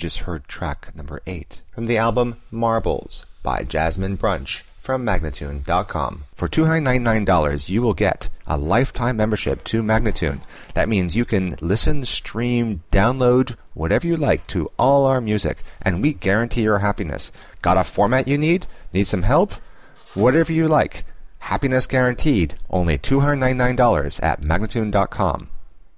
just heard track number 8 from the album Marbles by Jasmine Brunch from Magnatune.com. For $299, you will get a lifetime membership to Magnatune. That means you can listen, stream, download, whatever you like to all our music, and we guarantee your happiness. Got a format you need? Need some help? Whatever you like. Happiness guaranteed. Only $299 at Magnatune.com.